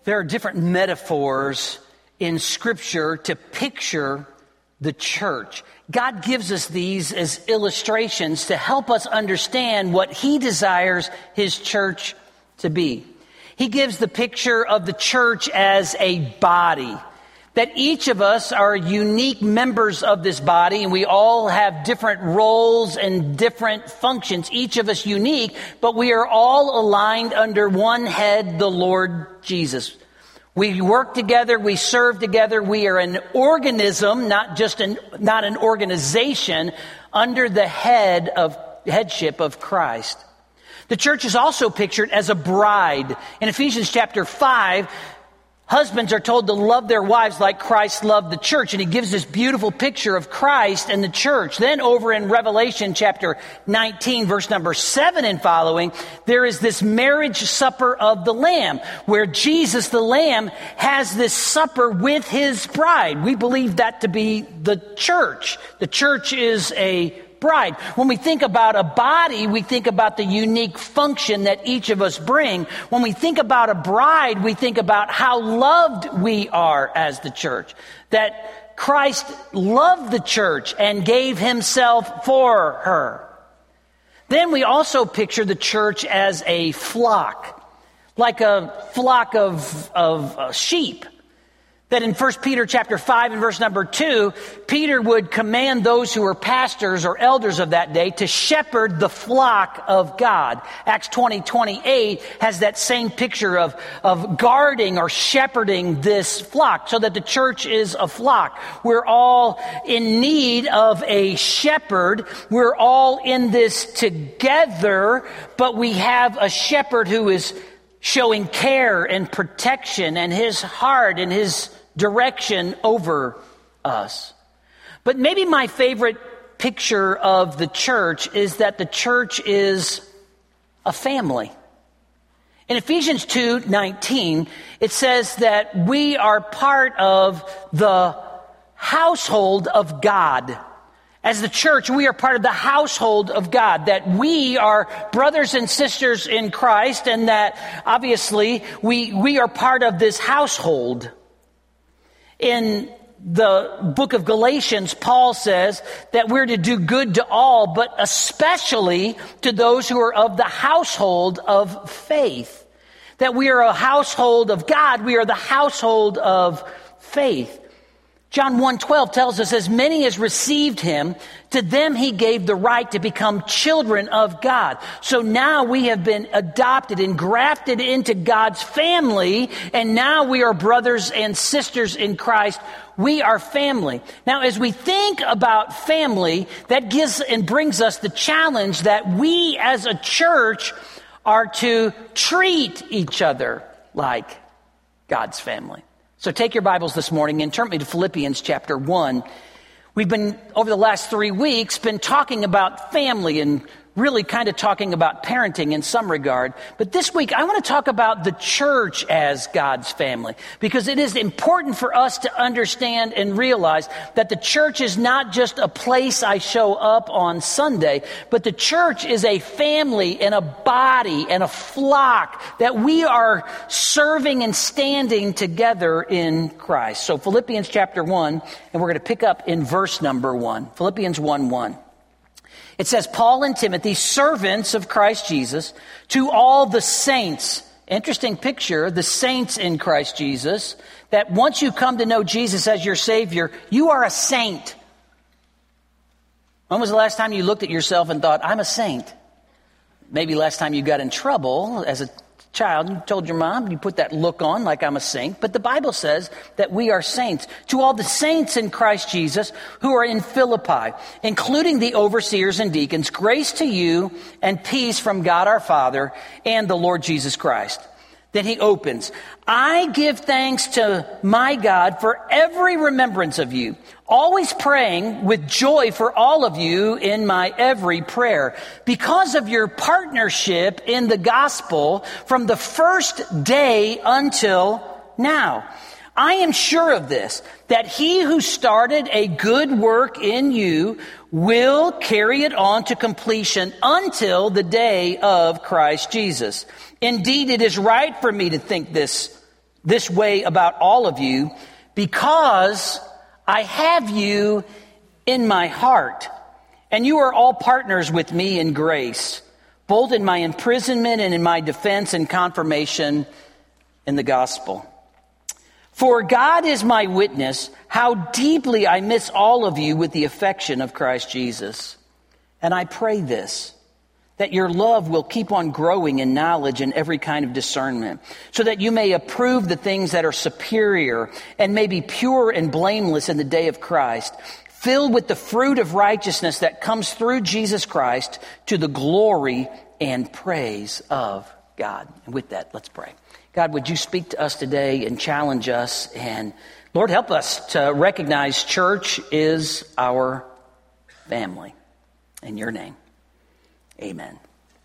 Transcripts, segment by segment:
There are different metaphors in Scripture to picture the church. God gives us these as illustrations to help us understand what He desires His church to be. He gives the picture of the church as a body, that each of us are unique members of this body, and we all have different roles and different functions, each of us unique, but we are all aligned under one head, the Lord Jesus. We work together, we serve together, we are an organism, not an organization, under the headship of Christ. The church is also pictured as a bride. In Ephesians chapter 5, husbands are told to love their wives like Christ loved the church. And he gives this beautiful picture of Christ and the church. Then over in Revelation chapter 19, verse number 7 and following, there is this marriage supper of the Lamb, where Jesus, the Lamb, has this supper with his bride. We believe that to be the church. The church is a bride. When we think about a body, we think about the unique function that each of us bring. When we think about a bride, we think about how loved we are as the church. That Christ loved the church and gave himself for her. Then we also picture the church as a flock, like a flock of sheep. That in 1 Peter chapter 5 and verse number 2, Peter would command those who were pastors or elders of that day to shepherd the flock of God. Acts 20:28 has that same picture of guarding or shepherding this flock, so that the church is a flock. We're all in need of a shepherd. We're all in this together, but we have a shepherd who is showing care and protection and his heart and his direction over us. But maybe my favorite picture of the church is that the church is a family. In Ephesians 2:19, it says that we are part of the household of God. As the church, we are part of the household of God, that we are brothers and sisters in Christ, and that obviously we are part of this household. In the book of Galatians, Paul says that we're to do good to all, but especially to those who are of the household of faith. That we are a household of God, we are the household of faith. John 1:12 tells us, as many as received him, to them he gave the right to become children of God. So now we have been adopted and grafted into God's family, and now we are brothers and sisters in Christ. We are family. Now, as we think about family, that gives and brings us the challenge that we as a church are to treat each other like God's family. So take your Bibles this morning and turn me to Philippians chapter 1. We've been, over the last 3 weeks, been talking about family and really kind of talking about parenting in some regard. But this week, I want to talk about the church as God's family, because it is important for us to understand and realize that the church is not just a place I show up on Sunday, but the church is a family and a body and a flock that we are serving and standing together in Christ. So Philippians chapter 1, and we're going to pick up in verse number 1. Philippians 1:1. It says, Paul and Timothy, servants of Christ Jesus, to all the saints. Interesting picture, the saints in Christ Jesus, that once you come to know Jesus as your Savior, you are a saint. When was the last time you looked at yourself and thought, I'm a saint? Maybe last time you got in trouble as a child, you told your mom, you put that look on like I'm a saint. But the Bible says that we are saints. To all the saints in Christ Jesus who are in Philippi, including the overseers and deacons, grace to you and peace from God our Father and the Lord Jesus Christ. Then he opens, I give thanks to my God for every remembrance of you, always praying with joy for all of you in my every prayer, because of your partnership in the gospel from the first day until now. I am sure of this, that he who started a good work in you will carry it on to completion until the day of Christ Jesus. Indeed, it is right for me to think this this way about all of you because I have you in my heart, and you are all partners with me in grace, both in my imprisonment and in my defense and confirmation in the gospel. For God is my witness, how deeply I miss all of you with the affection of Christ Jesus. And I pray this, that your love will keep on growing in knowledge and every kind of discernment, so that you may approve the things that are superior and may be pure and blameless in the day of Christ, filled with the fruit of righteousness that comes through Jesus Christ to the glory and praise of God. And with that, let's pray. God, would you speak to us today and challenge us? And Lord, help us to recognize church is our family. In your name, amen.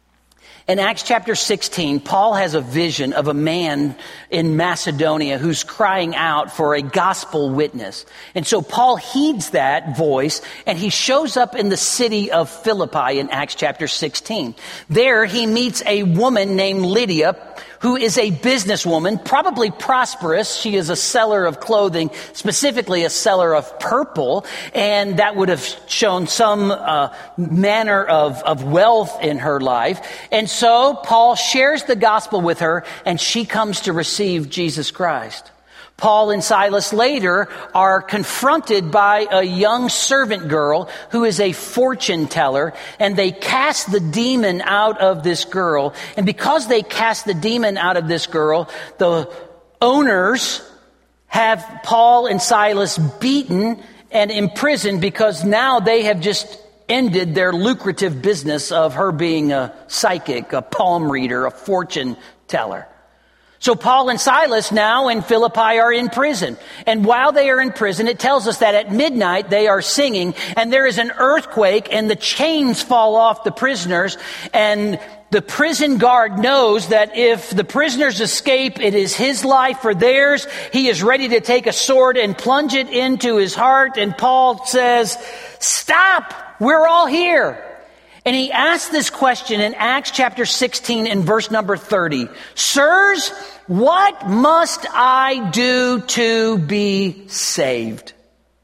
In Acts chapter 16, Paul has a vision of a man in Macedonia who's crying out for a gospel witness. And so Paul heeds that voice, and he shows up in the city of Philippi in Acts chapter 16. There he meets a woman named Lydia, who is a businesswoman, probably prosperous. She is a seller of clothing, specifically a seller of purple, and that would have shown some manner of wealth in her life. And so Paul shares the gospel with her, and she comes to receive Jesus Christ. Paul and Silas later are confronted by a young servant girl who is a fortune teller, and they cast the demon out of this girl. And because they cast the demon out of this girl, the owners have Paul and Silas beaten and imprisoned because now they have just ended their lucrative business of her being a psychic, a palm reader, a fortune teller. So Paul and Silas now in Philippi are in prison. And while they are in prison, it tells us that at midnight they are singing, and there is an earthquake, and the chains fall off the prisoners. And the prison guard knows that if the prisoners escape, it is his life or theirs. He is ready to take a sword and plunge it into his heart. And Paul says, "Stop! We're all here." And he asks this question in Acts chapter 16 and verse number 30. "Sirs, what must I do to be saved?"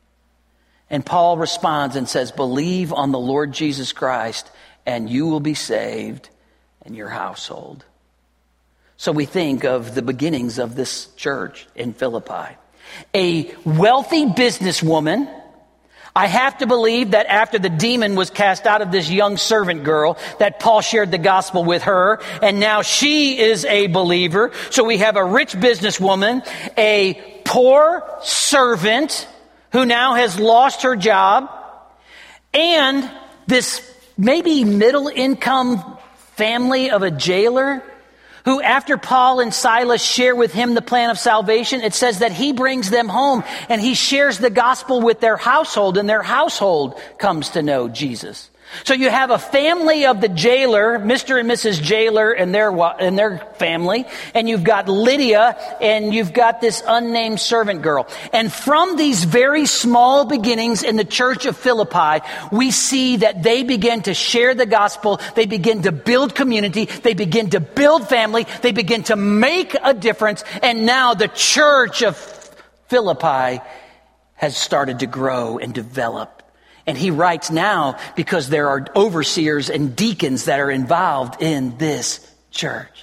And Paul responds and says, "Believe on the Lord Jesus Christ, and you will be saved and your household." So we think of the beginnings of this church in Philippi. A wealthy businesswoman. I have to believe that after the demon was cast out of this young servant girl, that Paul shared the gospel with her, and now she is a believer. So we have a rich businesswoman, a poor servant who now has lost her job, and this maybe middle-income family of a jailer who, after Paul and Silas share with him the plan of salvation, it says that he brings them home and he shares the gospel with their household, and their household comes to know Jesus. So you have a family of the jailer, Mr. and Mrs. Jailer and their family, and you've got Lydia, and you've got this unnamed servant girl. And from these very small beginnings in the church of Philippi, we see that they begin to share the gospel, they begin to build community, they begin to build family, they begin to make a difference, and now the church of Philippi has started to grow and develop. And he writes now because there are overseers and deacons that are involved in this church.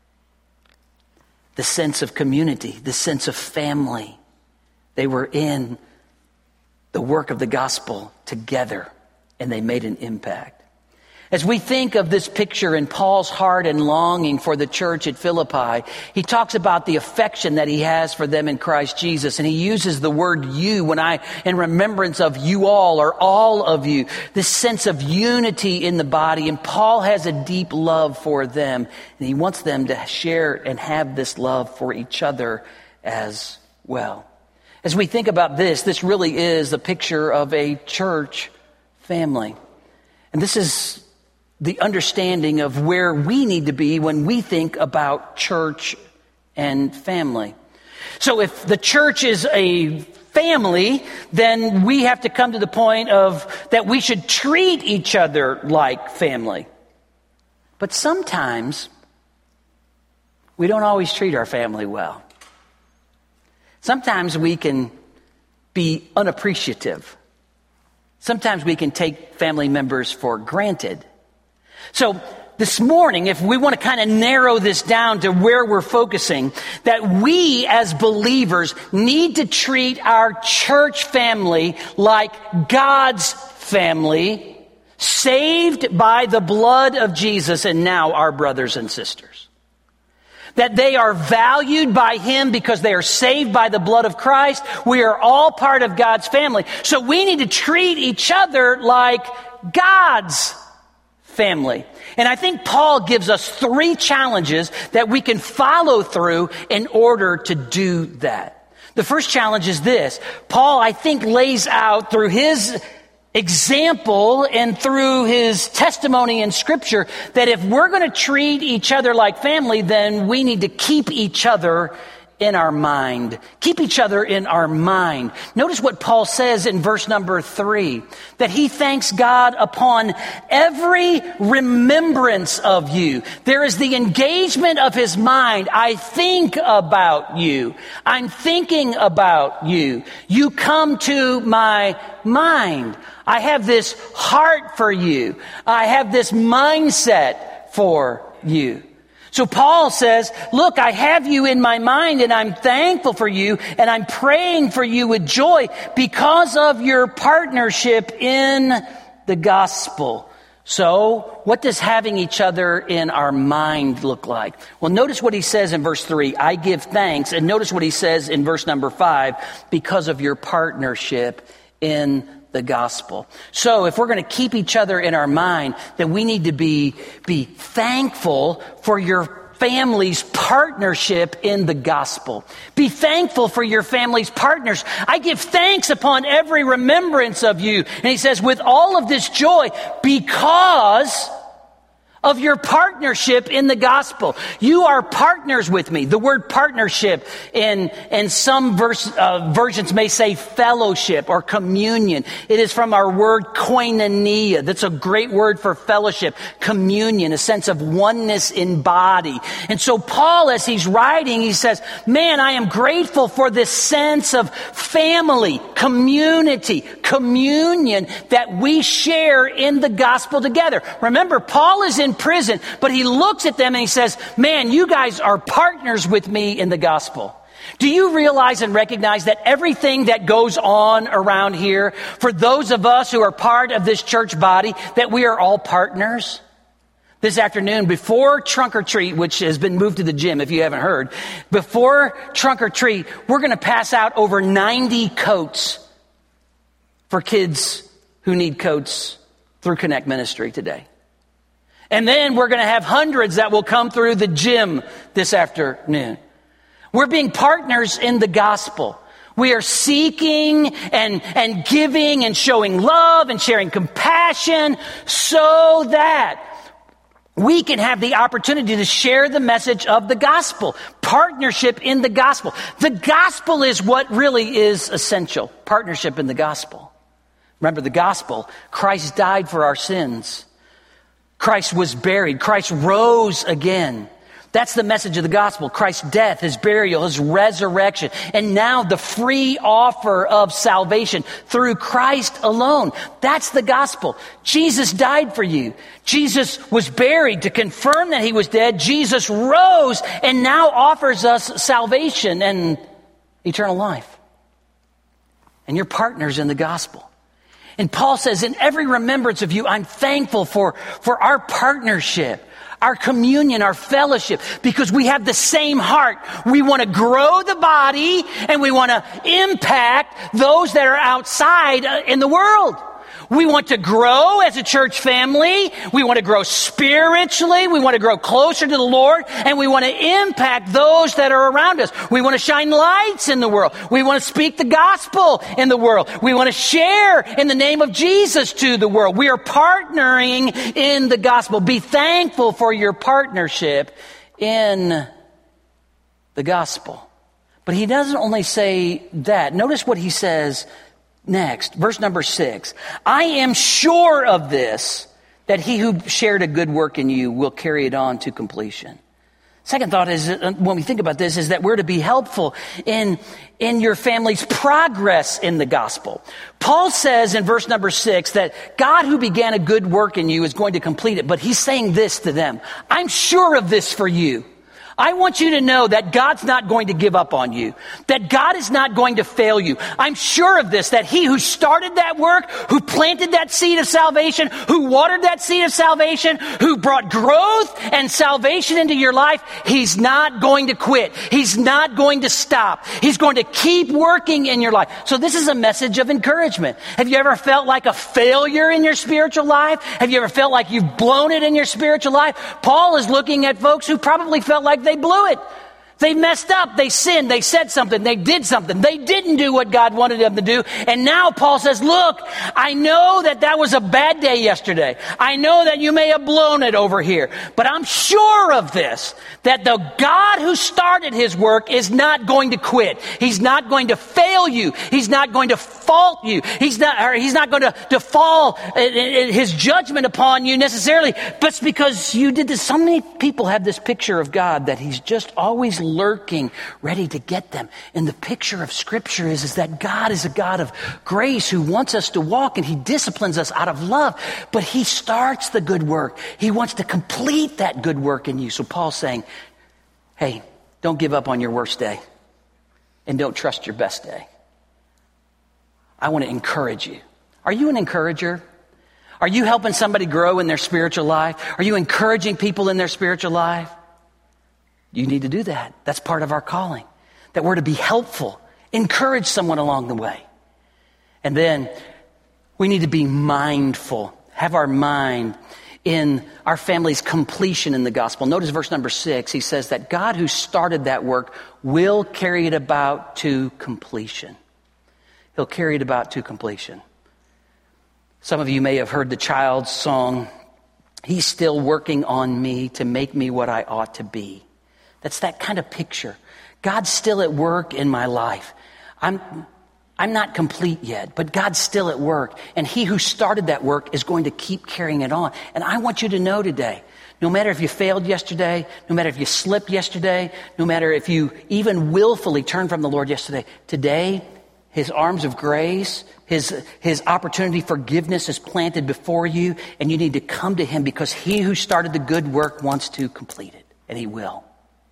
The sense of community, the sense of family. They were in the work of the gospel together, and they made an impact. As we think of this picture in Paul's heart and longing for the church at Philippi, he talks about the affection that he has for them in Christ Jesus. And he uses the word you in remembrance of you all, or all of you, this sense of unity in the body. And Paul has a deep love for them, and he wants them to share and have this love for each other as well. As we think about this really is a picture of a church family. And this is the understanding of where we need to be when we think about church and family. So if the church is a family, then we have to come to the point of that we should treat each other like family. But sometimes we don't always treat our family well. Sometimes we can be unappreciative. Sometimes we can take family members for granted. So this morning, if we want to kind of narrow this down to where we're focusing, that we as believers need to treat our church family like God's family, saved by the blood of Jesus and now our brothers and sisters. That they are valued by Him because they are saved by the blood of Christ. We are all part of God's family. So we need to treat each other like God's family. And I think Paul gives us 3 challenges that we can follow through in order to do that. The first challenge is this. Paul, I think, lays out through his example and through his testimony in Scripture that if we're going to treat each other like family, then we need to keep each other in our mind. Keep each other in our mind. Notice what Paul says in verse number 3, that he thanks God upon every remembrance of you. There is the engagement of his mind. I think about you. I'm thinking about you. You come to my mind. I have this heart for you. I have this mindset for you. So Paul says, look, I have you in my mind and I'm thankful for you and I'm praying for you with joy because of your partnership in the gospel. So what does having each other in our mind look like? Well, notice what he says in verse 3, I give thanks. And notice what he says in verse number 5, because of your partnership in the gospel. So if we're going to keep each other in our mind, then we need to be thankful for your family's partnership in the gospel. Be thankful for your family's partners. I give thanks upon every remembrance of you. And he says, with all of this joy, because of your partnership in the gospel. You are partners with me. The word partnership in some versions may say fellowship or communion. It is from our word koinonia. That's a great word for fellowship, communion, a sense of oneness in body. And so Paul, as he's writing, he says, man, I am grateful for this sense of family, community, communion that we share in the gospel together. Remember, Paul is in prison, but he looks at them and he says, man, you guys are partners with me in the gospel. Do you realize and recognize that everything that goes on around here, for those of us who are part of this church body, that we are all partners? This afternoon, before Trunk or Treat, which has been moved to the gym if you haven't heard, before Trunk or Treat, we're going to pass out over 90 coats for kids who need coats through Connect Ministry today. And then we're going to have hundreds that will come through the gym this afternoon. We're being partners in the gospel. We are seeking and giving and showing love and sharing compassion so that we can have the opportunity to share the message of the gospel. Partnership in the gospel. The gospel is what really is essential. Partnership in the gospel. Remember the gospel. Christ died for our sins. Christ was buried. Christ rose again. That's the message of the gospel. Christ's death, his burial, his resurrection, and now the free offer of salvation through Christ alone. That's the gospel. Jesus died for you. Jesus was buried to confirm that he was dead. Jesus rose and now offers us salvation and eternal life. And you're partners in the gospel. And Paul says, in every remembrance of you, I'm thankful for our partnership, our communion, our fellowship, because we have the same heart. We want to grow the body and we want to impact those that are outside in the world. We want to grow as a church family. We want to grow spiritually. We want to grow closer to the Lord. And we want to impact those that are around us. We want to shine lights in the world. We want to speak the gospel in the world. We want to share in the name of Jesus to the world. We are partnering in the gospel. Be thankful for your partnership in the gospel. But he doesn't only say that. Notice what he says next, verse number 6. I am sure of this, that he who shared a good work in you will carry it on to completion. Second thought is, when we think about this, is that we're to be helpful in your family's progress in the gospel. Paul says in verse number 6 that God who began a good work in you is going to complete it. But he's saying this to them: I'm sure of this for you. I want you to know that God's not going to give up on you, that God is not going to fail you. I'm sure of this, that he who started that work, who planted that seed of salvation, who watered that seed of salvation, who brought growth and salvation into your life, he's not going to quit. He's not going to stop. He's going to keep working in your life. So this is a message of encouragement. Have you ever felt like a failure in your spiritual life? Have you ever felt like you've blown it in your spiritual life? Paul is looking at folks who probably felt like they blew it. They messed up. They sinned. They said something. They did something. They didn't do what God wanted them to do. And now Paul says, look, I know that was a bad day yesterday. I know that you may have blown it over here. But I'm sure of this, that the God who started his work is not going to quit. He's not going to fail you. He's not going to fault you. He's not going to fall his judgment upon you necessarily. But it's because you did this. So many people have this picture of God that he's just always lurking, ready to get them. And the picture of Scripture is that God is a God of grace who wants us to walk, and he disciplines us out of love. But he starts the good work. He wants to complete that good work in you. So Paul's saying, hey, don't give up on your worst day, and don't trust your best day. I want to encourage you. Are you an encourager? Are you helping somebody grow in their spiritual life? Are you encouraging people in their spiritual life? You need to do that. That's part of our calling, that we're to be helpful, encourage someone along the way. And then we need to be mindful, have our mind in our family's completion in the gospel. Notice verse number 6. He says that God who started that work will carry it about to completion. He'll carry it about to completion. Some of you may have heard the child's song, "He's still working on me to make me what I ought to be." That's that kind of picture. God's still at work in my life. I'm not complete yet, but God's still at work. And he who started that work is going to keep carrying it on. And I want you to know today, no matter if you failed yesterday, no matter if you slipped yesterday, no matter if you even willfully turned from the Lord yesterday, today, his arms of grace, his opportunity for forgiveness is planted before you, and you need to come to him because he who started the good work wants to complete it, and he will.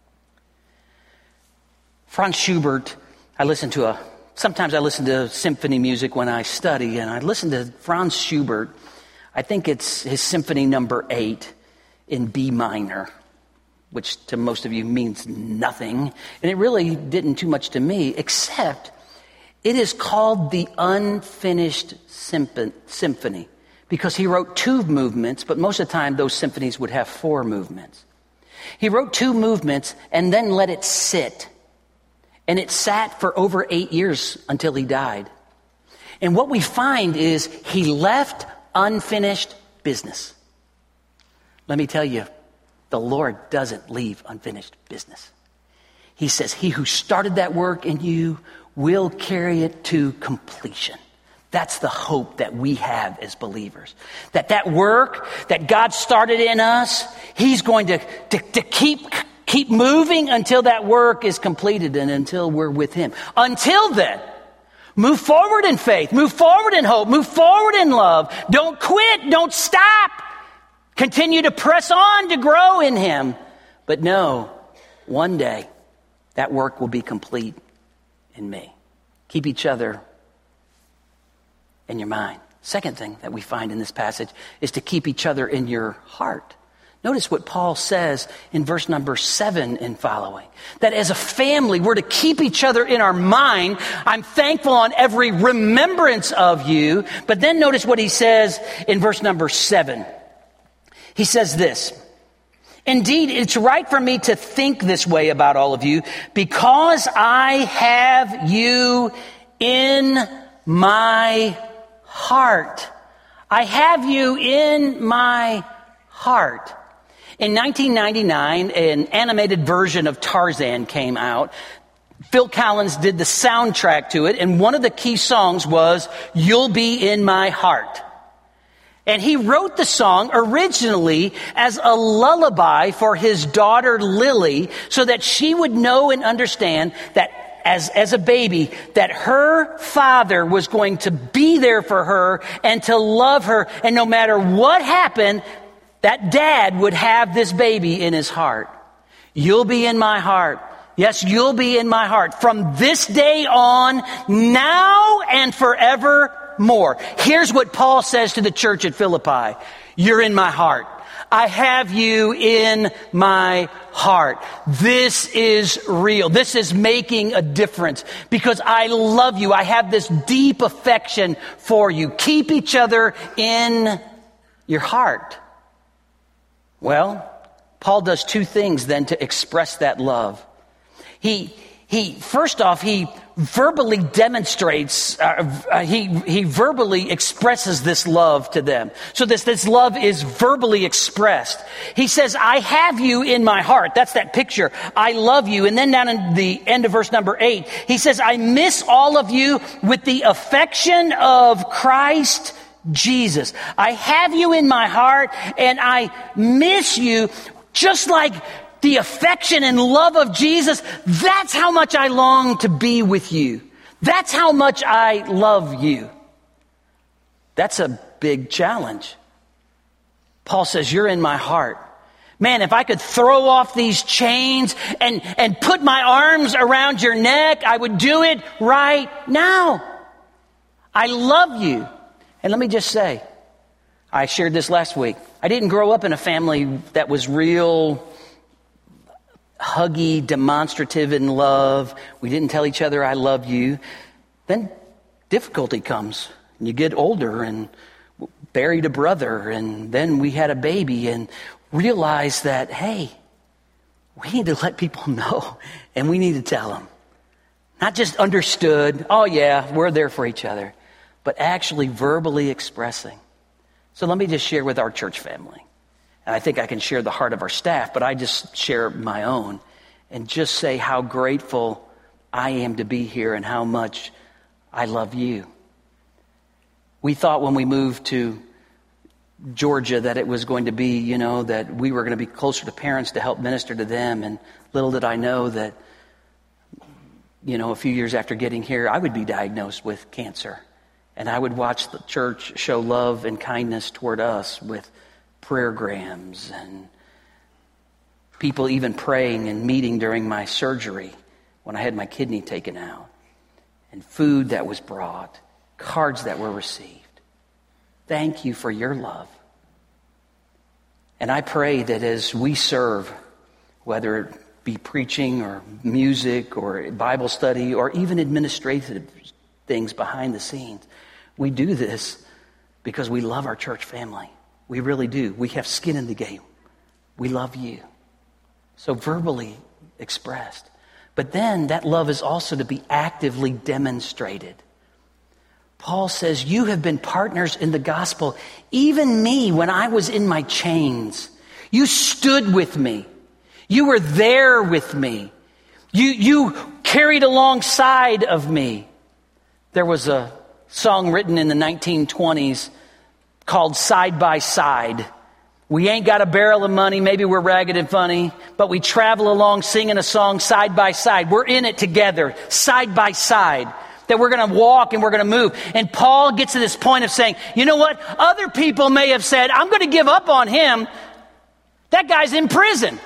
Franz Schubert, sometimes I listen to symphony music when I study, and I listen to Franz Schubert. I think it's his symphony number 8 in B minor, which to most of you means nothing. And it really didn't too much to me, except it is called the Unfinished Symphony because he wrote 2 movements, but most of the time those symphonies would have 4 movements. He wrote 2 movements and then let it sit. And it sat for over 8 years until he died. And what we find is he left unfinished business. Let me tell you, the Lord doesn't leave unfinished business. He says, he who started that work in you will carry it to completion. That's the hope that we have as believers. That work that God started in us, he's going to keep moving until that work is completed and until we're with him. Until then, move forward in faith, move forward in hope, move forward in love. Don't quit, don't stop. Continue to press on to grow in him. But know, one day, that work will be complete in me. Keep each other in your mind. Second thing that we find in this passage is to keep each other in your heart. Notice what Paul says in verse number 7 and following. That as a family, we're to keep each other in our mind. I'm thankful on every remembrance of you. But then notice what he says in verse number 7. He says this, "Indeed, it's right for me to think this way about all of you because I have you in my heart." I have you in my heart. In 1999, an animated version of Tarzan came out. Phil Collins did the soundtrack to it, and one of the key songs was, "You'll Be in My Heart." And he wrote the song originally as a lullaby for his daughter Lily, so that she would know and understand that as a baby, that her father was going to be there for her and to love her. And no matter what happened, that dad would have this baby in his heart. You'll be in my heart. Yes, you'll be in my heart from this day on, now and forevermore. Here's what Paul says to the church at Philippi. You're in my heart. I have you in my heart. This is real. This is making a difference because I love you. I have this deep affection for you. Keep each other in your heart. Well, Paul does two things then to express that love. He first off, he verbally demonstrates, he verbally expresses this love to them. So this love is verbally expressed. He says, I have you in my heart. That's that picture. I love you. And then down in the end of verse number 8, he says, I miss all of you with the affection of Christ Jesus. I have you in my heart and I miss you just like the affection and love of Jesus. That's how much I long to be with you. That's how much I love you. That's a big challenge. Paul says, you're in my heart. Man, if I could throw off these chains and put my arms around your neck, I would do it right now. I love you. And let me just say, I shared this last week. I didn't grow up in a family that was real huggy, demonstrative in love. We didn't tell each other, I love you. Then difficulty comes. And you get older and buried a brother. And then we had a baby and realized that, hey, we need to let people know. And we need to tell them. Not just understood, oh yeah, we're there for each other. But actually verbally expressing. So let me just share with our church family. And I think I can share the heart of our staff, but I just share my own and just say how grateful I am to be here and how much I love you. We thought when we moved to Georgia that it was going to be, that we were going to be closer to parents to help minister to them. And little did I know that, a few years after getting here, I would be diagnosed with cancer. And I would watch the church show love and kindness toward us with prayergrams and people even praying and meeting during my surgery when I had my kidney taken out, and food that was brought, cards that were received. Thank you for your love. And I pray that as we serve, whether it be preaching or music or Bible study or even administrative things behind the scenes, we do this because we love our church family. We really do. We have skin in the game. We love you. So verbally expressed. But then that love is also to be actively demonstrated. Paul says, you have been partners in the gospel. Even me, when I was in my chains, you stood with me. You were there with me. You carried alongside of me. There was a song written in the 1920s called Side by Side. We ain't got a barrel of money, maybe we're ragged and funny, but we travel along singing a song side by side. We're in it together, side by side, that we're going to walk and we're going to move. And Paul gets to this point of saying, you know what? Other people may have said, I'm going to give up on him. That guy's in prison.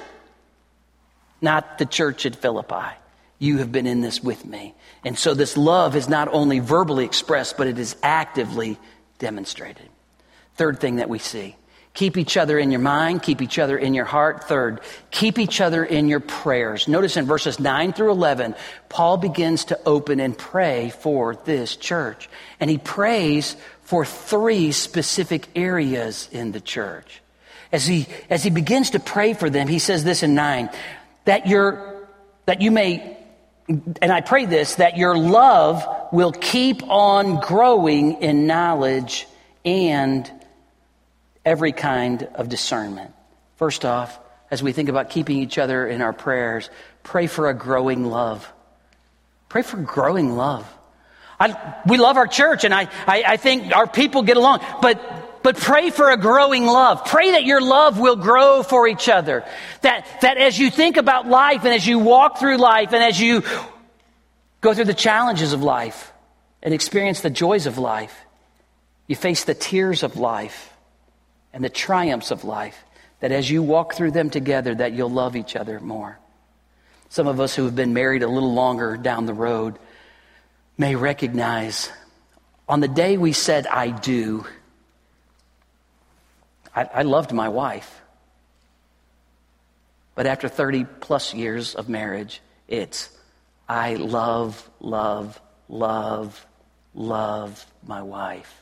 Not the church at Philippi. You have been in this with me. And so this love is not only verbally expressed, but it is actively demonstrated. Third thing that we see, keep each other in your mind, keep each other in your heart. Third, keep each other in your prayers. Notice in verses 9 through 11, Paul begins to open and pray for this church. And he prays for 3 specific areas in the church. As he begins to pray for them, he says this in 9, that you may, and I pray this, that your love will keep on growing in knowledge and every kind of discernment. First off, as we think about keeping each other in our prayers, pray for a growing love. Pray for growing love. We love our church, and I think our people get along. But but pray for a growing love. Pray that your love will grow for each other. That as you think about life and as you walk through life and as you go through the challenges of life and experience the joys of life, you face the tears of life and the triumphs of life, that as you walk through them together, that you'll love each other more. Some of us who have been married a little longer down the road may recognize on the day we said, I do, I loved my wife. But after 30 plus years of marriage, it's I love my wife.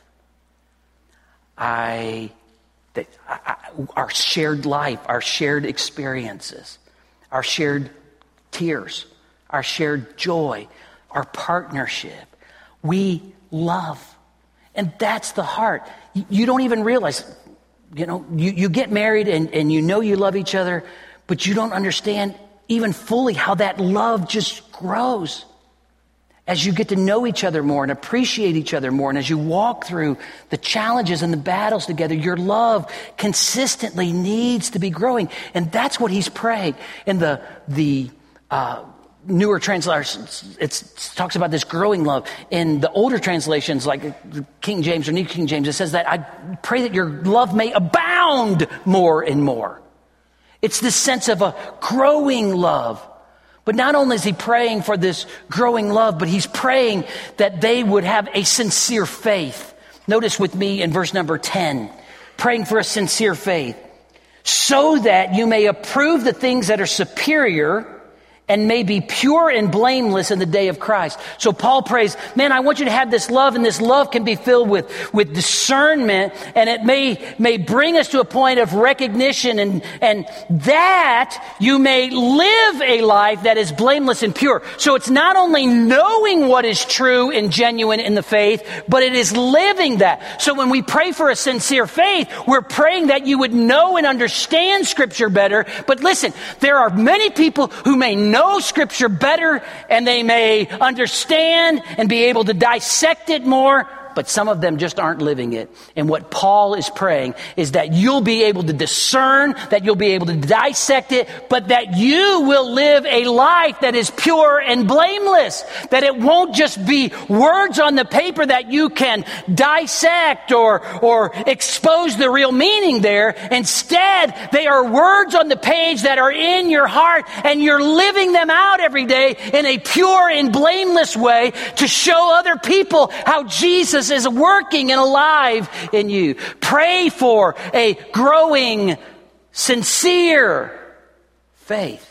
Our shared life, our shared experiences, our shared tears, our shared joy, our partnership. We love. And that's the heart. You don't even realize, you get married and you know you love each other, but you don't understand even fully how that love just grows as you get to know each other more and appreciate each other more. And as you walk through the challenges and the battles together, your love consistently needs to be growing. And that's what he's praying. In the newer translations, it talks about this growing love. In the older translations, like King James or New King James, it says that I pray that your love may abound more and more. It's this sense of a growing love. But not only is he praying for this growing love, but he's praying that they would have a sincere faith. Notice with me in verse number 10, praying for a sincere faith, so that you may approve the things that are superior and may be pure and blameless in the day of Christ. So Paul prays, man, I want you to have this love, and this love can be filled with discernment, and it may bring us to a point of recognition, and that you may live a life that is blameless and pure. So it's not only knowing what is true and genuine in the faith, but it is living that. So when we pray for a sincere faith, we're praying that you would know and understand Scripture better. But listen, there are many people who may know Scripture better, and they may understand and be able to dissect it more, but some of them just aren't living it. And what Paul is praying is that you'll be able to discern, that you'll be able to dissect it, but that you will live a life that is pure and blameless, that it won't just be words on the paper that you can dissect or expose the real meaning there. Instead, they are words on the page that are in your heart, and you're living them out every day in a pure and blameless way to show other people how Jesus is working and alive in you. Pray for a growing, sincere faith.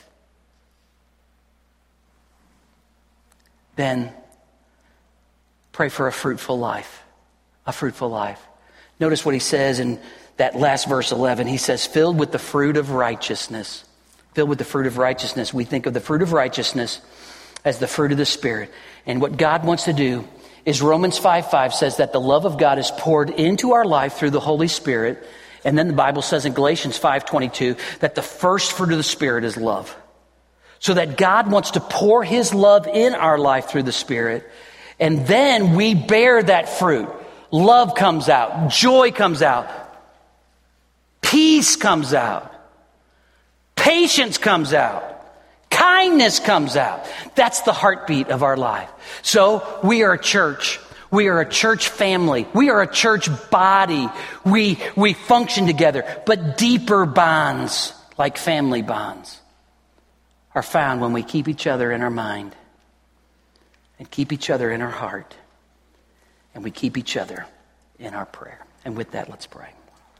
Then pray for a fruitful life. A fruitful life. Notice what he says in that last verse 11. He says, filled with the fruit of righteousness. Filled with the fruit of righteousness. We think of the fruit of righteousness as the fruit of the Spirit. And what God wants to do is Romans 5:5 says that the love of God is poured into our life through the Holy Spirit. And then the Bible says in Galatians 5:22 that the first fruit of the Spirit is love. So that God wants to pour his love in our life through the Spirit. And then we bear that fruit. Love comes out. Joy comes out. Peace comes out. Patience comes out. Kindness comes out. That's the heartbeat of our life. So we are a church. We are a church family. We are a church body. We function together. But deeper bonds, like family bonds, are found when we keep each other in our mind and keep each other in our heart, and we keep each other in our prayer. And with that, let's pray.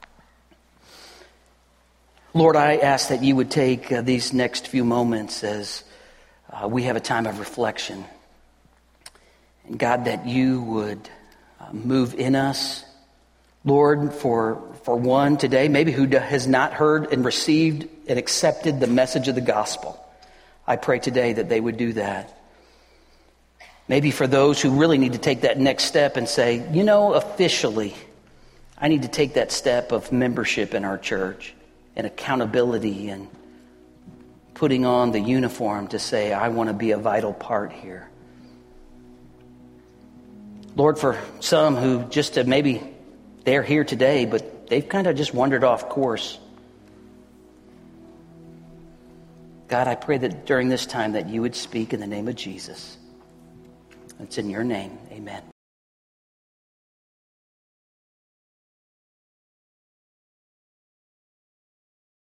Lord, I ask that you would take these next few moments as we have a time of reflection. And God, that you would move in us. Lord, for one today, maybe who has not heard and received and accepted the message of the gospel, I pray today that they would do that. Maybe for those who really need to take that next step and say, officially, I need to take that step of membership in our church and accountability and putting on the uniform to say, I want to be a vital part here. Lord, for some who just have maybe They're here today, but they've kind of just wandered off course. God, I pray that during this time that you would speak in the name of Jesus. It's in your name. Amen.